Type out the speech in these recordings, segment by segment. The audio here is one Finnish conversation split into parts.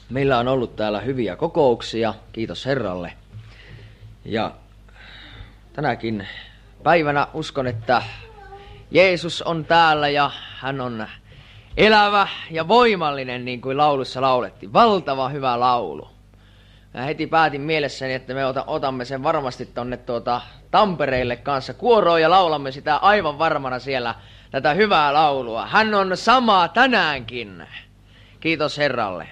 Meillä on ollut täällä hyviä kokouksia, kiitos Herralle. Ja tänäkin päivänä uskon, että Jeesus on täällä ja hän on elävä ja voimallinen, niin kuin laulussa laulettiin. Valtava hyvä laulu. Mä heti päätin mielessäni, että me otamme sen varmasti tonne Tampereelle kanssa kuoroon ja laulamme sitä aivan varmana siellä tätä hyvää laulua. Hän on sama tänäänkin. Kiitos Herralle.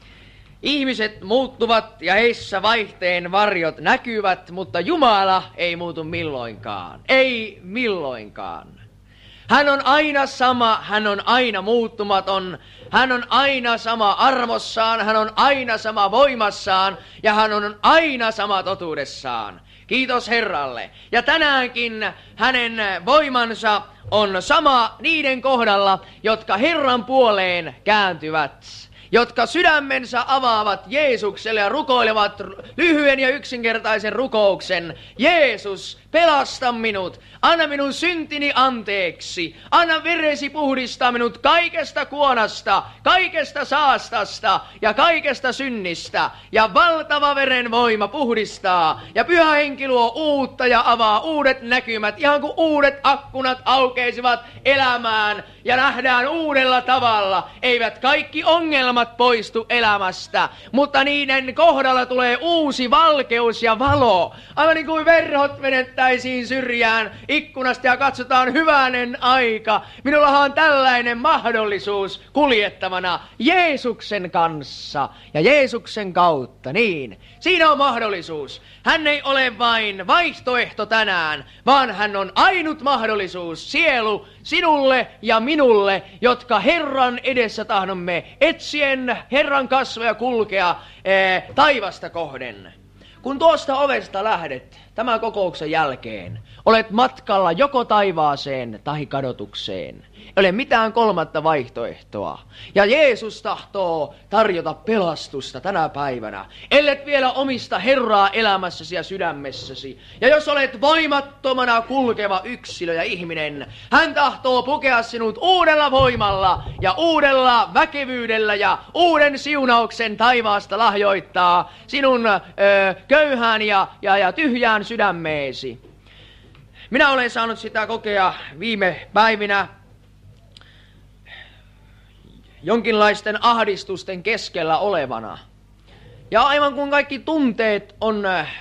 Ihmiset muuttuvat ja heissä vaihteen varjot näkyvät, mutta Jumala ei muutu milloinkaan. Ei milloinkaan. Hän on aina sama, hän on aina muuttumaton, hän on aina sama armossaan, hän on aina sama voimassaan ja hän on aina sama totuudessaan. Kiitos Herralle. Ja tänäänkin hänen voimansa on sama niiden kohdalla, jotka Herran puoleen kääntyvät, jotka sydämensä avaavat Jeesukselle ja rukoilevat lyhyen ja yksinkertaisen rukouksen. Jeesus, pelasta minut, anna minun syntini anteeksi, anna veresi puhdistaa minut kaikesta kuonasta, kaikesta saastasta ja kaikesta synnistä. Ja valtava veren voima puhdistaa ja Pyhä Henki luo uutta ja avaa uudet näkymät, ihan kuin uudet akkunat aukeisivat elämään ja nähdään uudella tavalla. Eivät kaikki ongelmat poistu elämästä, mutta niiden kohdalla tulee uusi valkeus ja valo. Aivan niin kuin verhot vedettäisiin syrjään ikkunasta ja katsotaan hyvänen aika. Minullahan on tällainen mahdollisuus kuljettavana Jeesuksen kanssa ja Jeesuksen kautta. Niin, siinä on mahdollisuus. Hän ei ole vain vaihtoehto tänään, vaan hän on ainut mahdollisuus, sielu, sinulle ja minulle, jotka Herran edessä tahdomme etsien Herran kasvoja kulkea taivasta kohden. Kun tuosta ovesta lähdet tämän kokouksen jälkeen, olet matkalla joko taivaaseen tai kadotukseen. Ei ole mitään kolmatta vaihtoehtoa. Ja Jeesus tahtoo tarjota pelastusta tänä päivänä. Ellet vielä omista Herraa elämässäsi ja sydämessäsi. Ja jos olet voimattomana kulkeva yksilö ja ihminen, hän tahtoo pukea sinut uudella voimalla ja uudella väkevyydellä ja uuden siunauksen taivaasta lahjoittaa sinun köyhään ja tyhjään sydämeesi. Minä olen saanut sitä kokea viime päivinä jonkinlaisten ahdistusten keskellä olevana. Ja aivan kun kaikki tunteet on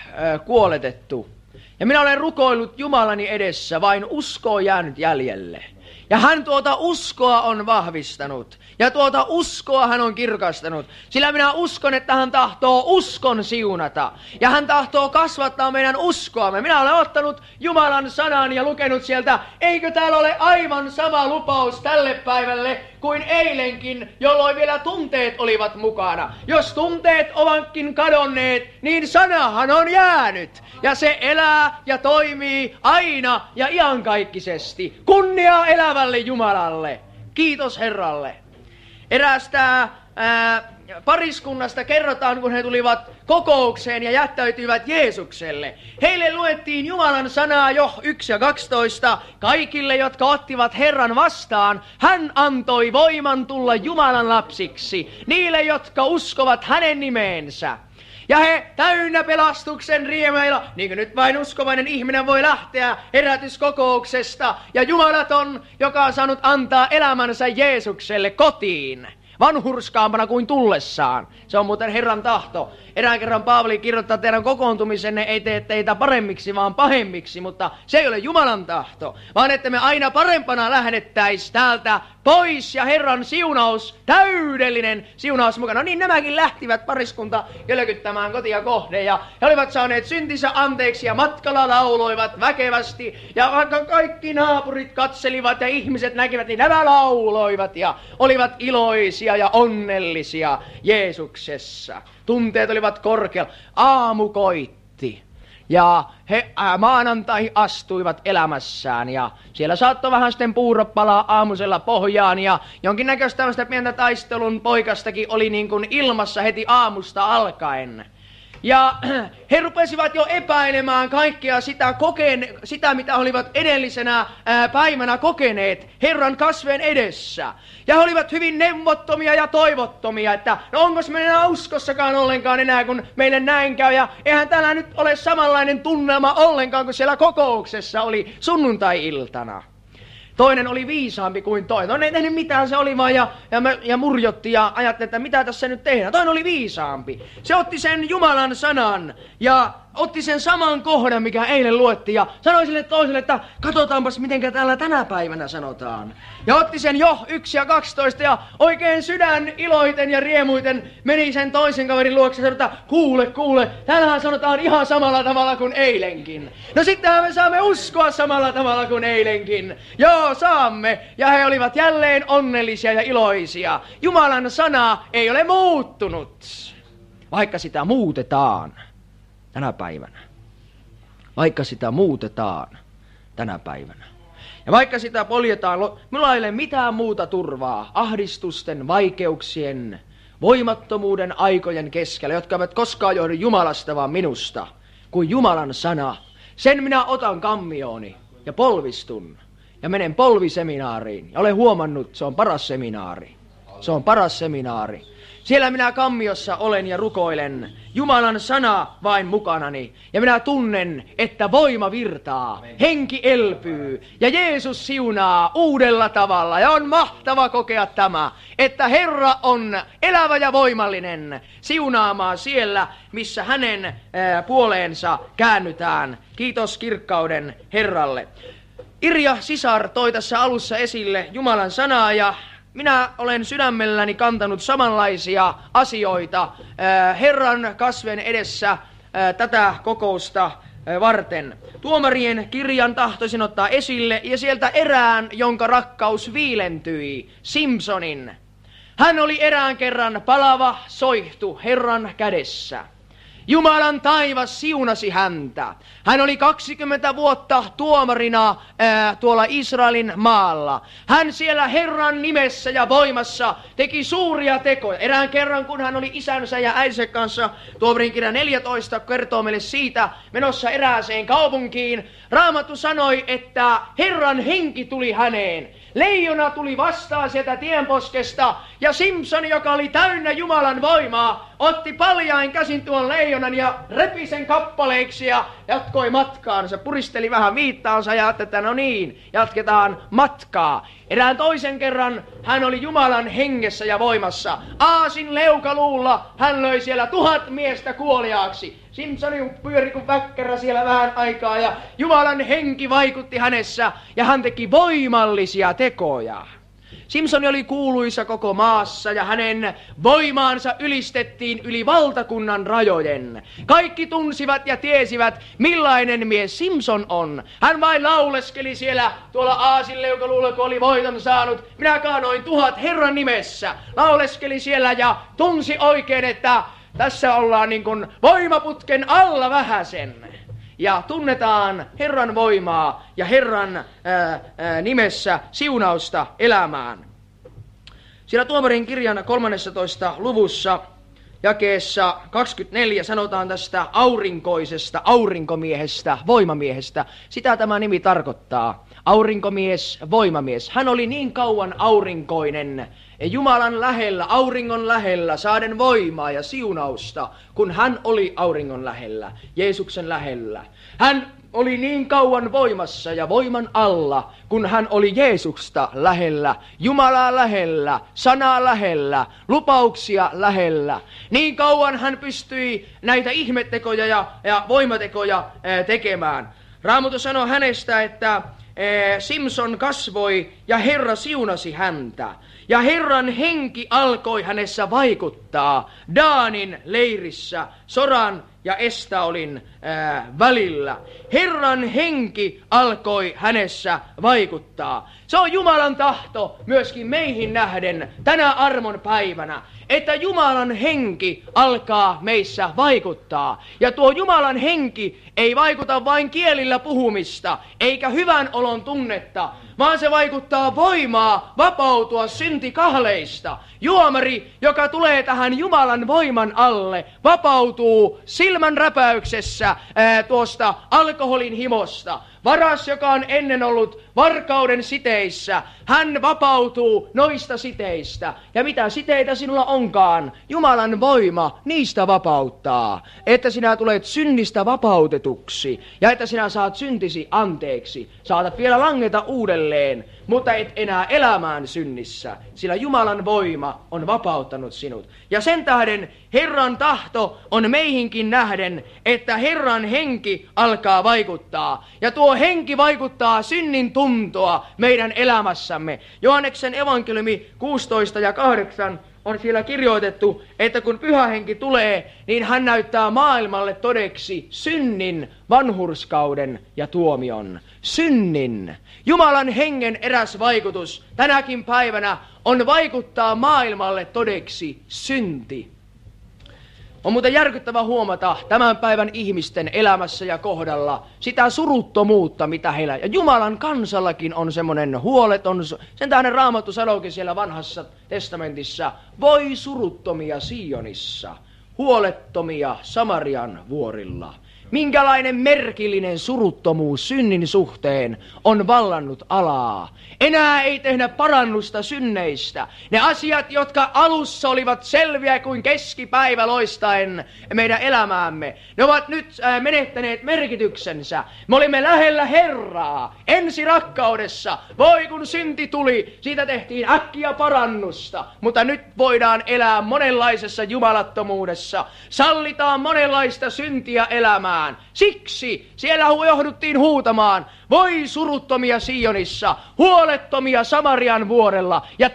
kuoletettu. Ja minä olen rukoillut Jumalani edessä, vain usko on jäänyt jäljelle. Ja hän tuota uskoa on vahvistanut. Ja tuota uskoa hän on kirkastanut. Sillä minä uskon, että hän tahtoo uskon siunata. Ja hän tahtoo kasvattaa meidän uskoamme. Minä olen ottanut Jumalan sanan ja lukenut sieltä, eikö täällä ole aivan sama lupaus tälle päivälle kuin eilenkin, jolloin vielä tunteet olivat mukana. Jos tunteet ovatkin kadonneet, niin sanahan on jäänyt. Ja se elää ja toimii aina ja iankaikkisesti. Kunnia elävälle Jumalalle. Kiitos Herralle. Eräästä pariskunnasta kerrotaan, kun he tulivat kokoukseen ja jättäytyivät Jeesukselle. Heille luettiin Jumalan sanaa jo 1 ja 12. Kaikille, jotka ottivat Herran vastaan, hän antoi voiman tulla Jumalan lapsiksi. Niille, jotka uskovat hänen nimeensä. Ja he täynnä pelastuksen riemeillä, niin kuin nyt vain uskovainen ihminen voi lähteä herätyskokouksesta. Ja Jumalaton, joka on saanut antaa elämänsä Jeesukselle kotiin, vanhurskaampana kuin tullessaan. Se on muuten Herran tahto. Erään kerran Paavali kirjoittaa, teidän kokoontumisenne ei tee teitä paremmiksi, vaan pahemmiksi, mutta se ei ole Jumalan tahto, vaan että me aina parempana lähdettäisiin täältä pois ja Herran siunaus, täydellinen siunaus mukana. No niin, nämäkin lähtivät pariskunta kölkyttämään kotia kohde ja he olivat saaneet syntinsä anteeksi ja matkalla lauloivat väkevästi ja vaikka kaikki naapurit katselivat ja ihmiset näkivät, niin nämä lauloivat ja olivat iloisia ja onnellisia Jeesuksessa. Tunteet olivat korkealla. Aamu koitti. Ja he maanantai astuivat elämässään ja siellä saattoi vähän sitten puuro palaa aamusella pohjaan ja jonkinnäköistä tämmöistä pientä taistelun poikastakin oli niin kuin ilmassa heti aamusta alkaen. Ja he rupesivat jo epäilemään kaikkea sitä mitä olivat edellisenä päivänä kokeneet Herran kasvien edessä. Ja he olivat hyvin neuvottomia ja toivottomia, että no onkos me enää uskossakaan ollenkaan enää, kun meille näin käy. Ja eihän täällä nyt ole samanlainen tunnelma ollenkaan, kun siellä kokouksessa oli sunnuntai-iltana. Toinen oli viisaampi kuin toinen. No ei tehnyt mitään, se oli vaan ja murjotti ja ajatteli, että mitä tässä nyt tehdään. Toinen oli viisaampi. Se otti sen Jumalan sanan ja otti sen saman kohdan, mikä eilen luettiin. Ja sanoi sille toiselle, että katsotaanpas mitenkä täällä tänä päivänä sanotaan. Ja otti sen jo 1 ja 12 ja oikein sydän iloiten ja riemuiten meni sen toisen kaverin luokse ja sanoi, että kuule, täällähän sanotaan ihan samalla tavalla kuin eilenkin. No sittenhän me saamme uskoa samalla tavalla kuin eilenkin. Joo, saamme. Ja he olivat jälleen onnellisia ja iloisia. Jumalan sana ei ole muuttunut, vaikka sitä muutetaan tänä päivänä. Vaikka sitä muutetaan tänä päivänä. Ja vaikka sitä poljetaan, minulla ei ole mitään muuta turvaa ahdistusten, vaikeuksien, voimattomuuden aikojen keskellä, jotka eivät koskaan johdu Jumalasta, vaan minusta, kuin Jumalan sana. Sen minä otan kammiooni ja polvistun ja menen polviseminaariin. Ja olen huomannut, se on paras seminaari. Se on paras seminaari. Siellä minä kammiossa olen ja rukoilen Jumalan sana vain mukanani. Ja minä tunnen, että voima virtaa, henki elpyy ja Jeesus siunaa uudella tavalla. Ja on mahtava kokea tämä, että Herra on elävä ja voimallinen siunaamaan siellä, missä hänen puoleensa käännytään. Kiitos kirkkauden Herralle. Irja Sisar toi tässä alussa esille Jumalan sanaa ja minä olen sydämelläni kantanut samanlaisia asioita Herran kasvien edessä tätä kokousta varten. Tuomarien kirjan tahtoisin ottaa esille ja sieltä erään, jonka rakkaus viilentyi, Simsonin. Hän oli erään kerran palava soihtu Herran kädessä. Jumalan taivas siunasi häntä. Hän oli 20 vuotta tuomarina tuolla Israelin maalla. Hän siellä Herran nimessä ja voimassa teki suuria tekoja. Erään kerran, kun hän oli isänsä ja äinsä kanssa, tuomarin kirja 14 kertoo meille siitä, menossa erääseen kaupunkiin. Raamattu sanoi, että Herran henki tuli häneen. Leijona tuli vastaan sieltä tienposkesta ja Simson, joka oli täynnä Jumalan voimaa, otti paljain käsin tuon leijonan ja repi sen kappaleiksi ja jatkoi matkaansa. Puristeli vähän viittaansa ja ajatteli, että no niin, jatketaan matkaa. Erään toisen kerran hän oli Jumalan hengessä ja voimassa. Aasin leukaluulla hän löi siellä 1000 miestä kuoliaaksi. Simson pyöri kuin väkkärä siellä vähän aikaa ja Jumalan henki vaikutti hänessä ja hän teki voimallisia tekoja. Simson oli kuuluisa koko maassa ja hänen voimaansa ylistettiin yli valtakunnan rajojen. Kaikki tunsivat ja tiesivät, millainen mies Simson on. Hän vain lauleskeli siellä tuolla aasinleukaluulla, kun oli voiton saanut. Minä kaanoin 1000 Herran nimessä. Lauleskeli siellä ja tunsi oikein, että tässä ollaan niin kuin voimaputken alla vähäsen. Ja tunnetaan Herran voimaa ja Herran nimessä siunausta elämään. Siellä tuomarin kirjan 13. luvussa jakeessa 24 sanotaan tästä aurinkoisesta, aurinkomiehestä, voimamiehestä. Sitä tämä nimi tarkoittaa. Aurinkomies, voimamies. Hän oli niin kauan aurinkoinen, Jumalan lähellä, auringon lähellä, saaden voimaa ja siunausta, kun hän oli auringon lähellä, Jeesuksen lähellä. Hän oli niin kauan voimassa ja voiman alla, kun hän oli Jeesusta lähellä, Jumalaa lähellä, sanaa lähellä, lupauksia lähellä. Niin kauan hän pystyi näitä ihmettekoja ja voimatekoja tekemään. Raamattu sanoo hänestä, että Simson kasvoi ja Herra siunasi häntä. Ja Herran henki alkoi hänessä vaikuttaa Daanin leirissä, Soran ja Estaolin välillä. Herran henki alkoi hänessä vaikuttaa. Se on Jumalan tahto myöskin meihin nähden tänä armon päivänä, että Jumalan henki alkaa meissä vaikuttaa. Ja tuo Jumalan henki ei vaikuta vain kielillä puhumista, eikä hyvän olon tunnetta, vaan se vaikuttaa voimaa vapautua syntikahleista Juomari, joka tulee tähän Jumalan voiman alle, vapautuu silmänräpäyksessä tuosta alkoholin himosta. Varas, joka on ennen ollut varkauden siteissä, hän vapautuu noista siteistä. Ja mitä siteitä sinulla onkaan, Jumalan voima niistä vapauttaa. Että sinä tulet synnistä vapautetuksi ja että sinä saat syntisi anteeksi. Saatat vielä langeta uudelleen, mutta et enää elämään synnissä, sillä Jumalan voima on vapauttanut sinut. Ja sen tähden Herran tahto on meihinkin nähden, että Herran henki alkaa vaikuttaa. Ja tuo henki vaikuttaa synnin tuntoa meidän elämässämme. Johanneksen evankeliumi 16 ja 8 on siellä kirjoitettu, että kun Pyhä Henki tulee, niin hän näyttää maailmalle todeksi synnin, vanhurskauden ja tuomion. Synnin. Jumalan hengen eräs vaikutus tänäkin päivänä on vaikuttaa maailmalle todeksi synti. On muuten järkyttävä huomata tämän päivän ihmisten elämässä ja kohdalla sitä suruttomuutta, mitä heillä. Ja Jumalan kansallakin on semmoinen huoleton, sen tähden Raamattu sanoikin siellä vanhassa testamentissa, voi suruttomia Sionissa, huolettomia Samarian vuorilla. Minkälainen merkillinen suruttomuus synnin suhteen on vallannut alaa. Enää ei tehdä parannusta synneistä. Ne asiat, jotka alussa olivat selviä kuin keskipäivä loistaen meidän elämäämme, ne ovat nyt menettäneet merkityksensä. Me olimme lähellä Herraa, ensi rakkaudessa. Voi kun synti tuli, siitä tehtiin äkkiä parannusta. Mutta nyt voidaan elää monenlaisessa jumalattomuudessa. Sallitaan monenlaista syntiä elämään. Siksi siellä johduttiin huutamaan, voi suruttomia Sionissa, huolettomia Samarian vuorella. Ja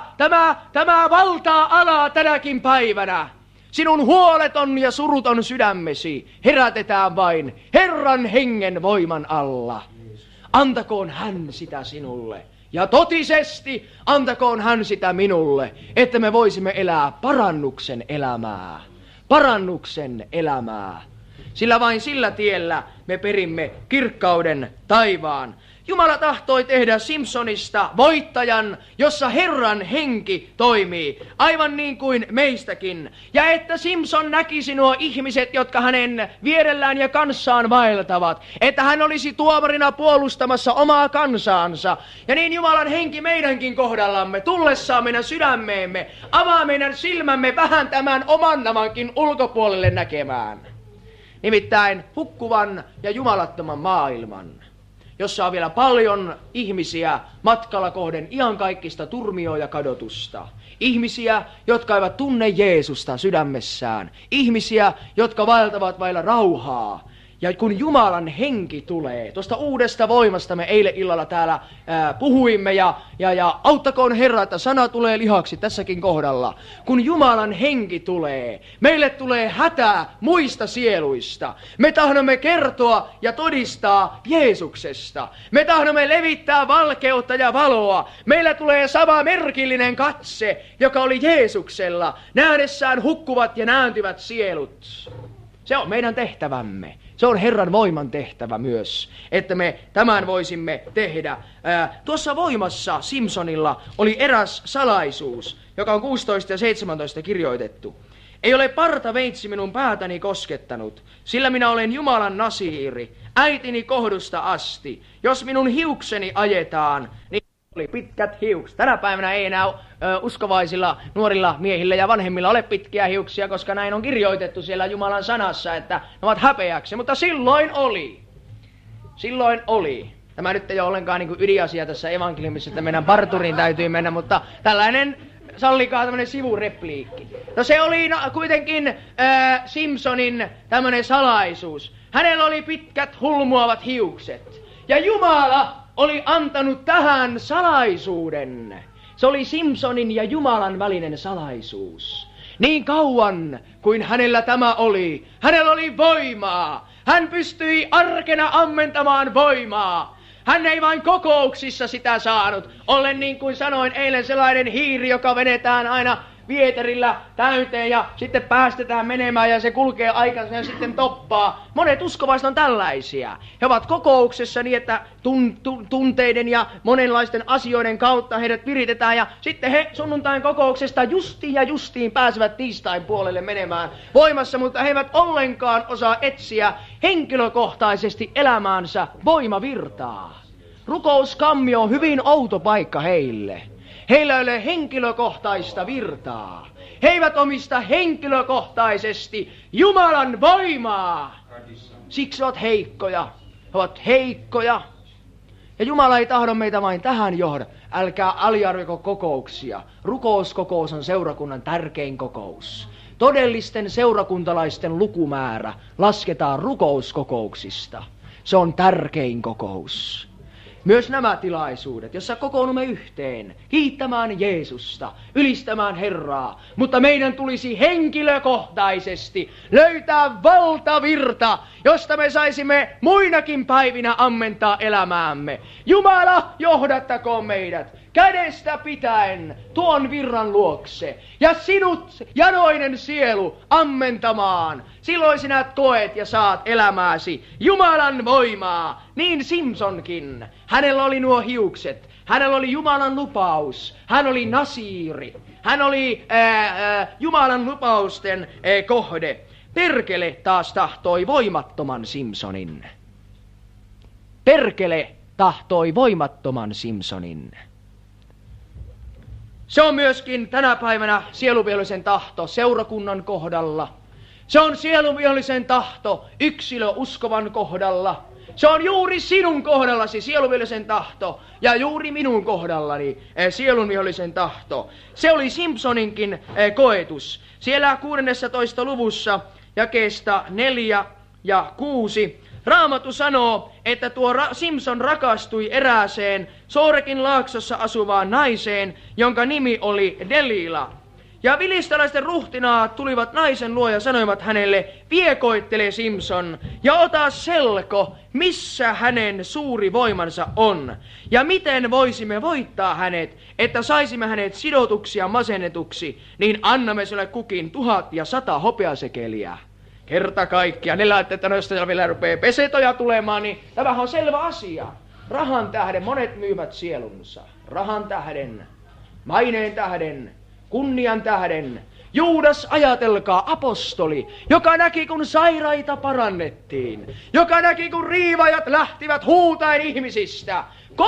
tämä valtaa alaa tänäkin päivänä. Sinun huoleton ja suruton sydämesi herätetään vain Herran hengen voiman alla. Antakoon hän sitä sinulle. Ja totisesti antakoon hän sitä minulle, että me voisimme elää parannuksen elämää. Parannuksen elämää. Sillä vain sillä tiellä me perimme kirkkauden taivaan. Jumala tahtoi tehdä Simpsonista voittajan, jossa Herran henki toimii, aivan niin kuin meistäkin. Ja että Simpson näkisi nuo ihmiset, jotka hänen vierellään ja kanssaan vaeltavat. Että hän olisi tuomarina puolustamassa omaa kansaansa. Ja niin Jumalan henki meidänkin kohdallamme, tullessaan meidän sydämeemme, avaa meidän silmämme vähän tämän oman namankin ulkopuolelle näkemään. Nimittäin hukkuvan ja jumalattoman maailman, jossa on vielä paljon ihmisiä matkalla kohden iankaikkista turmioa ja kadotusta. Ihmisiä, jotka eivät tunne Jeesusta sydämessään. Ihmisiä, jotka vaeltavat vailla rauhaa. Ja kun Jumalan henki tulee, tuosta uudesta voimasta me eilen illalla täällä puhuimme ja auttakoon Herra, että sana tulee lihaksi tässäkin kohdalla. Kun Jumalan henki tulee, meille tulee hätä muista sieluista. Me tahdomme kertoa ja todistaa Jeesuksesta. Me tahdomme levittää valkeutta ja valoa. Meillä tulee sama merkillinen katse, joka oli Jeesuksella, nähdessään hukkuvat ja nääntyvät sielut. Se on meidän tehtävämme. Se on Herran voiman tehtävä myös, että me tämän voisimme tehdä. Tuossa voimassa Simpsonilla oli eräs salaisuus, joka on 16 ja 17 kirjoitettu. Ei ole partaveitsi minun päätäni koskettanut, sillä minä olen Jumalan nasiiri, äitini kohdusta asti. Jos minun hiukseni ajetaan, niin oli pitkät hiukset. Tänä päivänä ei enää uskovaisilla nuorilla miehillä ja vanhemmilla ole pitkiä hiuksia, koska näin on kirjoitettu siellä Jumalan sanassa, että ne ovat häpeäksi. Mutta silloin oli. Silloin oli. Tämä nyt ei ole ollenkaan niin kuin ydinasia tässä evankeliumissa, että meidän parturiin täytyy mennä, mutta tällainen, sallikaa tämmöinen sivurepliikki. No se oli kuitenkin Simpsonin tämmöinen salaisuus. Hänellä oli pitkät hulmuavat hiukset. Ja Jumala oli antanut tähän salaisuuden. Se oli Simpsonin ja Jumalan välinen salaisuus. Niin kauan kuin hänellä tämä oli, hänellä oli voimaa. Hän pystyi arkena ammentamaan voimaa. Hän ei vain kokouksissa sitä saanut. Olen niin kuin sanoin eilen sellainen hiiri, joka vedetään aina vieterillä täyteen ja sitten päästetään menemään ja se kulkee aikansa ja sitten toppaa. Monet uskovaiset on tällaisia. He ovat kokouksessa niin, että tunteiden ja monenlaisten asioiden kautta heidät viritetään ja sitten he sunnuntain kokouksesta justiin pääsevät tiistain puolelle menemään voimassa, mutta he eivät ollenkaan osaa etsiä henkilökohtaisesti elämäänsä voimavirtaa. Rukouskammio on hyvin outo paikka heille. Heillä ei ole henkilökohtaista virtaa. He eivät omista henkilökohtaisesti Jumalan voimaa. Siksi ovat heikkoja. He ovat heikkoja. Ja Jumala ei tahdo meitä vain tähän johda. Älkää aliarviko kokouksia. Rukouskokous on seurakunnan tärkein kokous. Todellisten seurakuntalaisten lukumäärä lasketaan rukouskokouksista. Se on tärkein kokous. Myös nämä tilaisuudet, jossa kokoonnumme yhteen, kiittämään Jeesusta, ylistämään Herraa, mutta meidän tulisi henkilökohtaisesti löytää valtavirta, josta me saisimme muinakin päivinä ammentaa elämäämme. Jumala, johdattakoon meidät kädestä pitäen tuon virran luokse ja sinut janoinen sielu ammentamaan. Silloin sinä koet ja saat elämääsi Jumalan voimaa, niin Simsonkin. Hänellä oli nuo hiukset, hänellä oli Jumalan lupaus, hän oli nasiiri, hän oli Jumalan lupausten kohde. Perkele taas tahtoi voimattoman Simsonin. Perkele tahtoi voimattoman Simsonin. Se on myöskin tänä päivänä sieluvihollisen tahto seurakunnan kohdalla. Se on sieluvihollisen tahto yksilöuskovan kohdalla. Se on juuri sinun kohdallasi sieluvihollisen tahto ja juuri minun kohdallani sielunvihollisen tahto. Se oli Simsoninkin koetus. Siellä 16. luvussa jakeesta 4 ja 6 Raamattu sanoo, että tuo Simson rakastui erääseen Soorekin laaksossa asuvaan naiseen, jonka nimi oli Delila. Ja vilistalaisten ruhtinaat tulivat naisen luo ja sanoivat hänelle, viekoittele Simson ja ota selko, missä hänen suuri voimansa on. Ja miten voisimme voittaa hänet, että saisimme hänet sidotuksi ja masennetuksi, niin annamme sille kukin 1100 hopeasekeliä. Kerta kaikkiaan. Ne laitteet, että noista vielä rupeaa pesetoja tulemaan, niin tämähän on selvä asia. Rahan tähden monet myyvät sielunsa. Rahan tähden, maineen tähden, kunnian tähden. Juudas, ajatelkaa, apostoli, joka näki kun sairaita parannettiin. Joka näki kun riivajat lähtivät huutaen ihmisistä.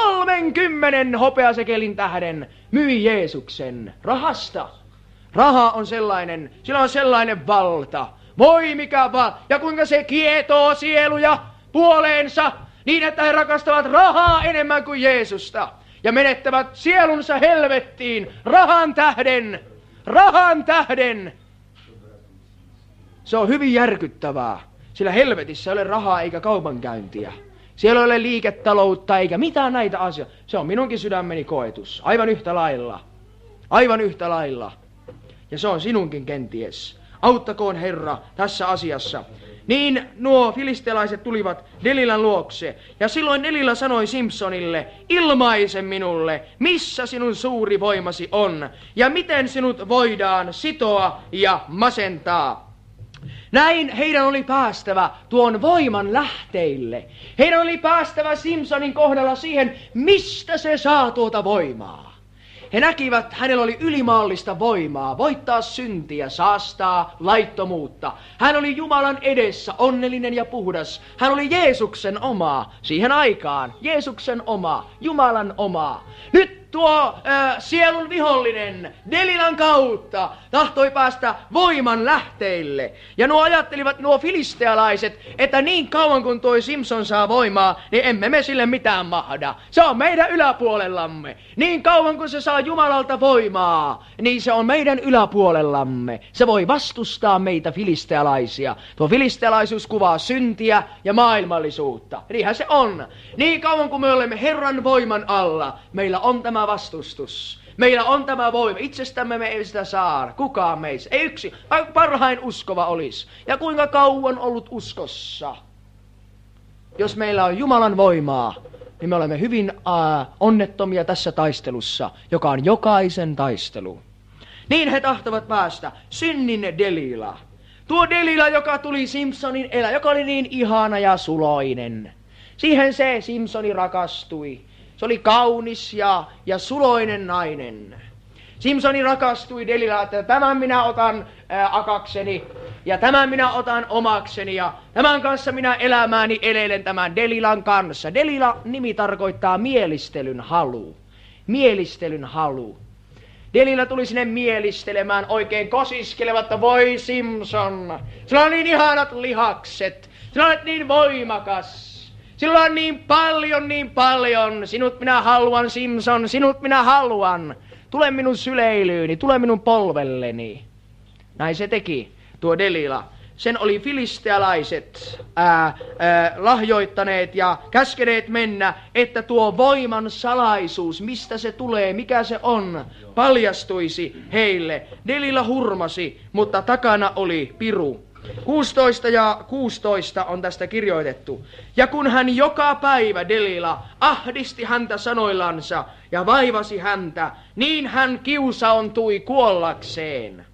30 hopeasekelin tähden myi Jeesuksen rahasta. Raha on sellainen, sillä on sellainen valta. Voi mikä vaan, ja kuinka se kietoo sieluja puoleensa, niin että he rakastavat rahaa enemmän kuin Jeesusta. Ja menettävät sielunsa helvettiin rahan tähden, rahan tähden. Se on hyvin järkyttävää, sillä helvetissä ei ole rahaa eikä kaupankäyntiä. Siellä ei ole liiketaloutta eikä mitään näitä asioita. Se on minunkin sydämeni koetus, aivan yhtä lailla. Aivan yhtä lailla. Ja se on sinunkin kenties. Auttakoon Herra tässä asiassa. Niin nuo filistealaiset tulivat Delilan luokse, ja silloin Delila sanoi Simsonille, ilmaise minulle, missä sinun suuri voimasi on, ja miten sinut voidaan sitoa ja masentaa. Näin heidän oli päästävä tuon voiman lähteille. Heidän oli päästävä Simsonin kohdalla siihen, mistä se saa tuota voimaa. He näkivät, hänellä oli ylimaallista voimaa, voittaa syntiä, saastaa laittomuutta. Hän oli Jumalan edessä, onnellinen ja puhdas. Hän oli Jeesuksen oma, siihen aikaan, Jeesuksen oma, Jumalan oma. Nyt tuo sielun vihollinen Delilan kautta tahtoi päästä voiman lähteille. Ja nuo ajattelivat nuo filistealaiset, että niin kauan kun tuo Simson saa voimaa, niin emme me sille mitään mahda. Se on meidän yläpuolellamme. Niin kauan kun se saa Jumalalta voimaa, niin se on meidän yläpuolellamme. Se voi vastustaa meitä filistealaisia. Tuo filistealaisuus kuvaa syntiä ja maailmallisuutta. Niinhän se on. Niin kauan kun me olemme Herran voiman alla, meillä on tämä vastustus. Meillä on tämä voima. Itsestämme me ei sitä saa. Kukaan meistä. Ei yksi. Parhain uskova olisi. Ja kuinka kauan ollut uskossa. Jos meillä on Jumalan voimaa, niin me olemme hyvin onnettomia tässä taistelussa, joka on jokaisen taistelu. Niin he tahtovat päästä. Synnin Delila. Tuo Delila, joka tuli Simpsonin elä, joka oli niin ihana ja suloinen. Siihen se Simpsoni rakastui. Se oli kaunis ja suloinen nainen. Simpsoni rakastui Delilaan, että tämän minä otan akakseni ja tämän minä otan omakseni ja tämän kanssa minä elämääni elelen tämän Delilan kanssa. Delila-nimi tarkoittaa mielistelyn halu. Mielistelyn halu. Delila tuli sinne mielistelemään oikein kosiskelevatta, voi Simpson, sillä on niin ihanat lihakset, sillä olet niin voimakas. Sillä on niin paljon, sinut minä haluan Simpson, sinut minä haluan. Tule minun syleilyyni, tule minun polvelleni. Näin se teki, tuo Delila. Sen oli filistealaiset lahjoittaneet ja käskeneet mennä, että tuo voiman salaisuus, mistä se tulee, mikä se on, paljastuisi heille. Delila hurmasi, mutta takana oli piru. 16 ja 16 on tästä kirjoitettu. Ja kun hän joka päivä, Delila, ahdisti häntä sanoillansa ja vaivasi häntä, niin hän kiusauntui kuollakseen.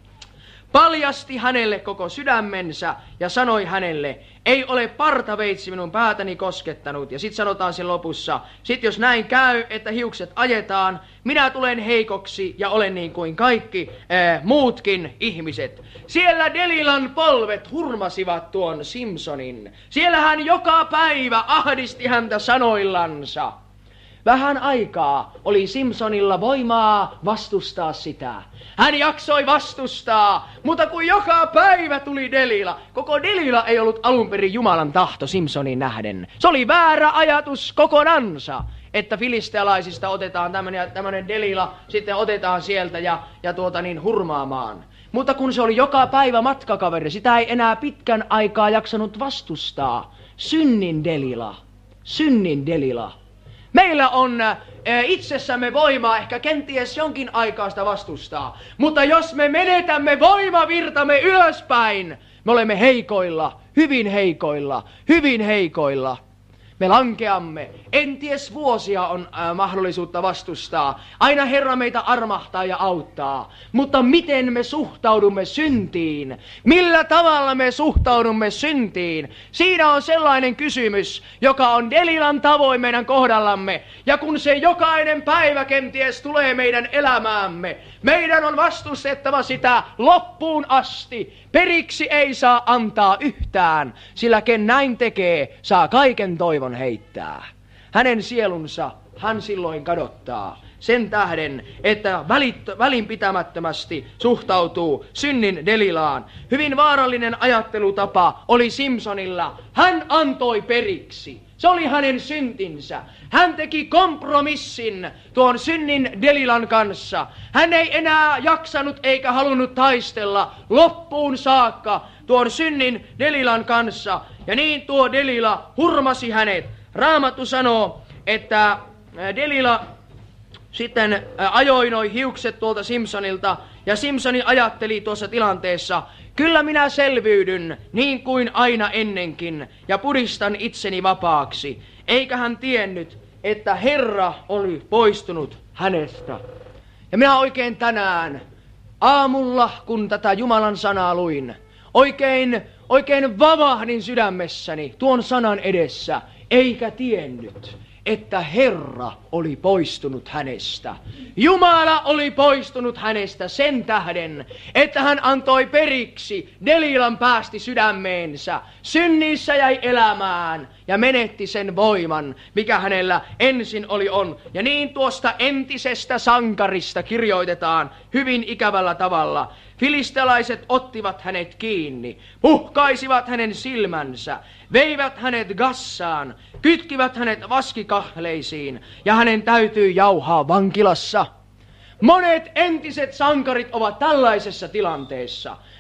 Paljasti hänelle koko sydämensä ja sanoi hänelle, ei ole partaveitsi minun päätäni koskettanut. Ja sitten sanotaan sen lopussa, sit jos näin käy, että hiukset ajetaan, minä tulen heikoksi ja olen niin kuin kaikki muutkin ihmiset. Siellä Delilan polvet hurmasivat tuon Simpsonin. Siellä hän joka päivä ahdisti häntä sanoillansa. Vähän aikaa oli Simpsonilla voimaa vastustaa sitä. Hän jaksoi vastustaa, mutta kun joka päivä tuli Delila, koko Delila ei ollut alun perin Jumalan tahto Simpsonin nähden. Se oli väärä ajatus kokonansa, että filistealaisista otetaan tämmöinen Delila, sitten otetaan sieltä ja hurmaamaan. Mutta kun se oli joka päivä matkakaveri, sitä ei enää pitkän aikaa jaksanut vastustaa. Synnin Delila. Meillä on itsessämme voimaa ehkä kenties jonkin aikaa sitä vastustaa. Mutta jos me menetämme voimavirtamme ylöspäin, me olemme heikoilla, hyvin heikoilla. Me lankeamme. Enties vuosia on mahdollisuutta vastustaa. Aina Herra meitä armahtaa ja auttaa. Mutta miten me suhtaudumme syntiin? Millä tavalla me suhtaudumme syntiin? Siinä on sellainen kysymys, joka on Delilan tavoin meidän kohdallamme. Ja kun se jokainen päivä kenties tulee meidän elämäämme, meidän on vastustettava sitä loppuun asti. Periksi ei saa antaa yhtään, sillä ken näin tekee, saa kaiken toivon heittää. Hänen sielunsa hän silloin kadottaa. Sen tähden, että välinpitämättömästi suhtautuu synnin Delilaan. Hyvin vaarallinen ajattelutapa oli Simpsonilla. Hän antoi periksi. Se oli hänen syntinsä. Hän teki kompromissin tuon synnin Delilan kanssa. Hän ei enää jaksanut eikä halunnut taistella loppuun saakka tuon synnin Delilan kanssa. Ja niin tuo Delila hurmasi hänet. Raamattu sanoo, että Delila sitten ajoi noi hiukset tuolta Simpsonilta. Ja Simpsoni ajatteli tuossa tilanteessa, kyllä minä selviydyn niin kuin aina ennenkin ja pudistan itseni vapaaksi. Eikä hän tiennyt, että Herra oli poistunut hänestä. Ja minä oikein tänään aamulla, kun tätä Jumalan sanaa luin, oikein vavahdin sydämessäni tuon sanan edessä, eikä tiennyt, että Herra oli poistunut hänestä. Jumala oli poistunut hänestä sen tähden, että hän antoi periksi. Delilan päästi sydämeensä. Synnissä jäi elämään ja menetti sen voiman, mikä hänellä ensin on. Ja niin tuosta entisestä sankarista kirjoitetaan hyvin ikävällä tavalla. Filistelaiset ottivat hänet kiinni, puhkaisivat hänen silmänsä, veivät hänet Gassaan, kytkivät hänet vaskikahleisiin ja hänen täytyy jauhaa vankilassa. Monet entiset sankarit ovat tällaisessa tilanteessa.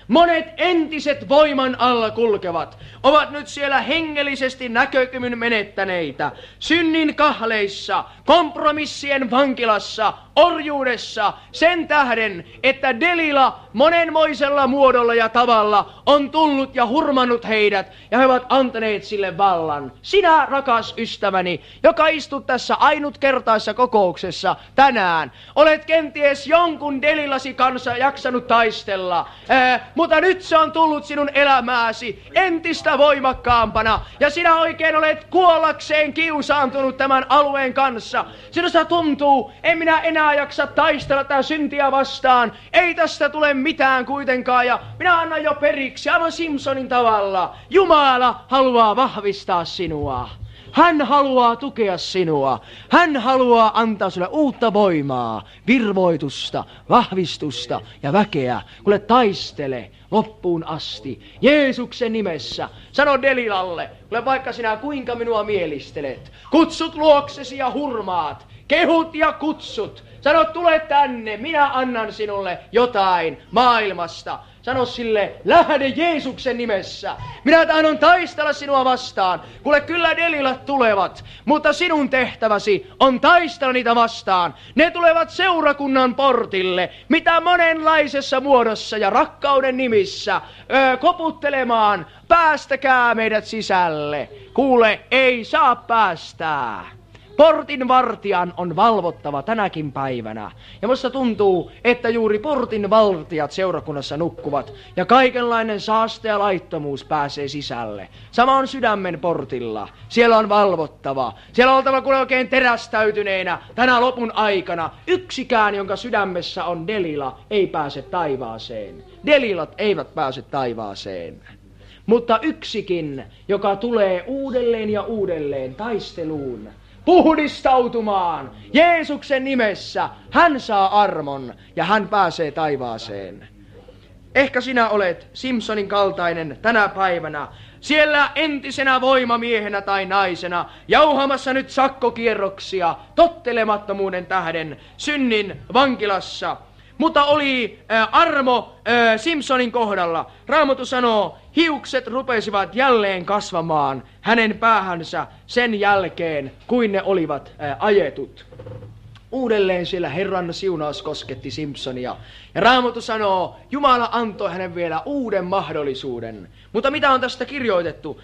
Monet entiset voiman alla kulkevat ovat nyt siellä hengellisesti näkökyvyn menettäneitä, synnin kahleissa, kompromissien vankilassa, orjuudessa, sen tähden, että Delila monenmoisella muodolla ja tavalla on tullut ja hurmannut heidät, ja he ovat antaneet sille vallan. Sinä, rakas ystäväni, joka istut tässä ainutkertaisessa kokouksessa tänään, olet kenties jonkun Delilasi kanssa jaksanut taistella, mutta nyt se on tullut sinun elämääsi entistä voimakkaampana, ja sinä oikein olet kuollakseen kiusaantunut tämän alueen kanssa. Sinusta tuntuu, en minä enää jaksa taistella tätä syntiä vastaan, ei tästä tule mitään kuitenkaan, ja minä annan jo periksi aivan Simpsonin tavalla. Jumala haluaa vahvistaa sinua. Hän haluaa tukea sinua. Hän haluaa antaa sinulle uutta voimaa, virvoitusta, vahvistusta ja väkeä. Kuule, taistele loppuun asti. Jeesuksen nimessä. Sano Delilalle, kuule, vaikka sinä kuinka minua mielistelet. Kutsut luoksesi ja hurmaat. Kehut ja kutsut. Sano, tule tänne, minä annan sinulle jotain maailmasta. Sano sille, lähde Jeesuksen nimessä. Minä tahdon taistella sinua vastaan. Kuule, kyllä Delilat tulevat, mutta sinun tehtäväsi on taistella niitä vastaan. Ne tulevat seurakunnan portille, mitä monenlaisessa muodossa ja rakkauden nimissä koputtelemaan. Päästäkää meidät sisälle. Kuule, ei saa päästää. Portin vartijan on valvottava tänäkin päivänä. Ja musta tuntuu, että juuri portin vartijat seurakunnassa nukkuvat ja kaikenlainen saaste ja laittomuus pääsee sisälle. Sama on sydämen portilla. Siellä on valvottava. Siellä on oltava kuule oikein terästäytyneenä tänä lopun aikana. Yksikään, jonka sydämessä on Delila, ei pääse taivaaseen. Delilat eivät pääse taivaaseen. Mutta yksikin, joka tulee uudelleen ja uudelleen taisteluun, puhdistautumaan Jeesuksen nimessä, hän saa armon ja hän pääsee taivaaseen. Ehkä sinä olet Simpsonin kaltainen tänä päivänä, siellä entisenä voimamiehenä tai naisena, jauhamassa nyt sakkokierroksia tottelemattomuuden tähden synnin vankilassa. Mutta oli armo Simpsonin kohdalla. Raamattu sanoo, hiukset rupesivat jälleen kasvamaan hänen päähänsä sen jälkeen, kuin ne olivat ajetut. Uudelleen siellä Herran siunaus kosketti Simpsonia. Ja Raamattu sanoo, Jumala antoi hänen vielä uuden mahdollisuuden. Mutta mitä on tästä kirjoitettu?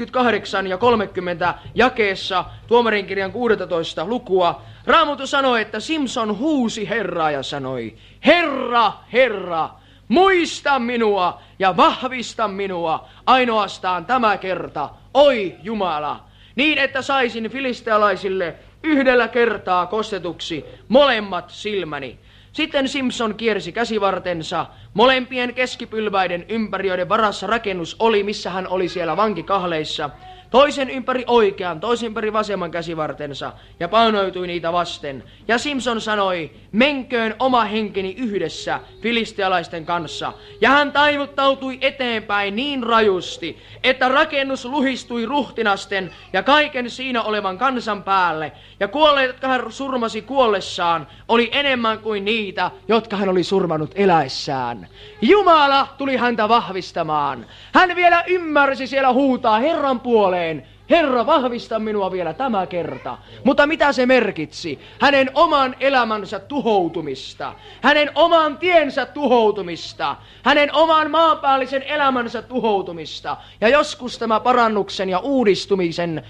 28 ja 30 jakeessa Tuomarin kirjan 16 lukua. Raamattu sanoo, että Simpson huusi Herraa ja sanoi, Herra, Herra, muista minua ja vahvista minua ainoastaan tämä kerta, oi Jumala, niin että saisin filistealaisille yhdellä kertaa kostetuksi molemmat silmäni. Sitten Simpson kiersi käsivartensa, molempien keskipylväiden ympäri, joiden varassa rakennus oli, missä hän oli siellä vankikahleissa, toisen ympäri oikean, toisen ympäri vasemman käsivartensa, ja painoitui niitä vasten. Ja Simpson sanoi, menköön oma henkeni yhdessä filistealaisten kanssa. Ja hän taivuttautui eteenpäin niin rajusti, että rakennus luhistui ruhtinasten ja kaiken siinä olevan kansan päälle. Ja kuolleet, jotka hän surmasi kuollessaan, oli enemmän kuin niitä, jotka hän oli surmanut eläessään. Jumala tuli häntä vahvistamaan. Hän vielä ymmärsi siellä huutaa Herran puoleen. Herra, vahvista minua vielä tämä kerta. Mutta mitä se merkitsi? Hänen oman elämänsä tuhoutumista. Hänen oman tiensä tuhoutumista. Hänen oman maanpäällisen elämänsä tuhoutumista. Ja joskus tämä parannuksen ja uudistumisen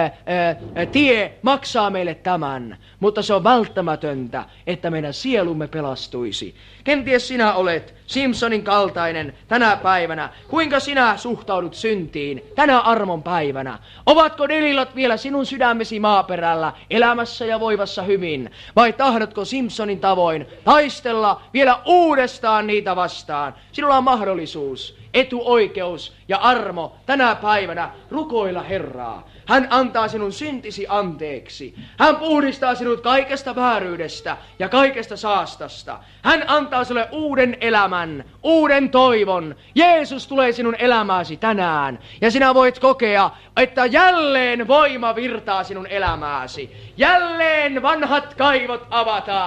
tie maksaa meille tämän. Mutta se on välttämätöntä, että meidän sielumme pelastuisi. Kenties sinä olet Simpsonin kaltainen tänä päivänä. Kuinka sinä suhtaudut syntiin tänä armon päivänä? Ovatko Delilat vielä sinun sydämesi maaperällä, elämässä ja voivassa hyvin? Vai tahdotko Simpsonin tavoin taistella vielä uudestaan niitä vastaan? Sinulla on mahdollisuus, etuoikeus ja armo tänä päivänä rukoilla Herraa. Hän antaa sinun syntisi anteeksi. Hän puhdistaa sinut kaikesta vääryydestä ja kaikesta saastasta. Hän antaa sinulle uuden elämän, uuden toivon. Jeesus tulee sinun elämääsi tänään. Ja sinä voit kokea, että jälleen voima virtaa sinun elämääsi. Jälleen vanhat kaivot avataan.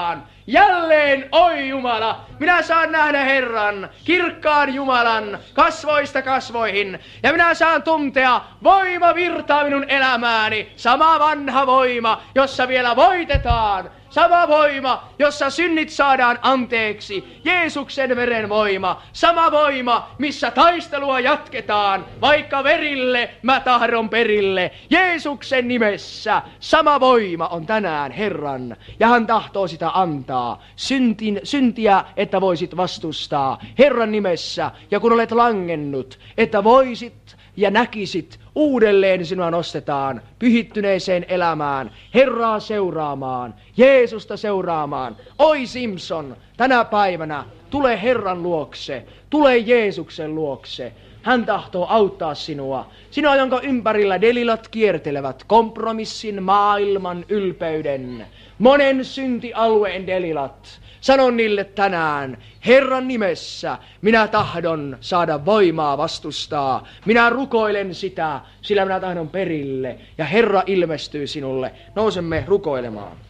Jälleen, oi Jumala, minä saan nähdä Herran, kirkkaan Jumalan, kasvoista kasvoihin. Ja minä saan tuntea, voima virtaa minun elämääni. Sama vanha voima, jossa vielä voitetaan. Sama voima, jossa synnit saadaan anteeksi. Jeesuksen veren voima. Sama voima, missä taistelua jatketaan. Vaikka verille mä tahdon perille. Jeesuksen nimessä sama voima on tänään Herran. Ja hän tahtoo sitä antaa. Syntiä, että voisit vastustaa. Herran nimessä. Ja kun olet langennut, että voisit ja näkisit, uudelleen sinua nostetaan pyhittyneeseen elämään, Herraa seuraamaan, Jeesusta seuraamaan. Oi Simpson, tänä päivänä tule Herran luokse, tule Jeesuksen luokse. Hän tahtoo auttaa sinua, jonka ympärillä Delilat kiertelevät kompromissin, maailman, ylpeyden, monen syntialueen Delilat. Sanon niille tänään, Herran nimessä, minä tahdon saada voimaa vastustaa. Minä rukoilen sitä, sillä minä tahdon perille. Ja Herra ilmestyy sinulle. Nousemme rukoilemaan.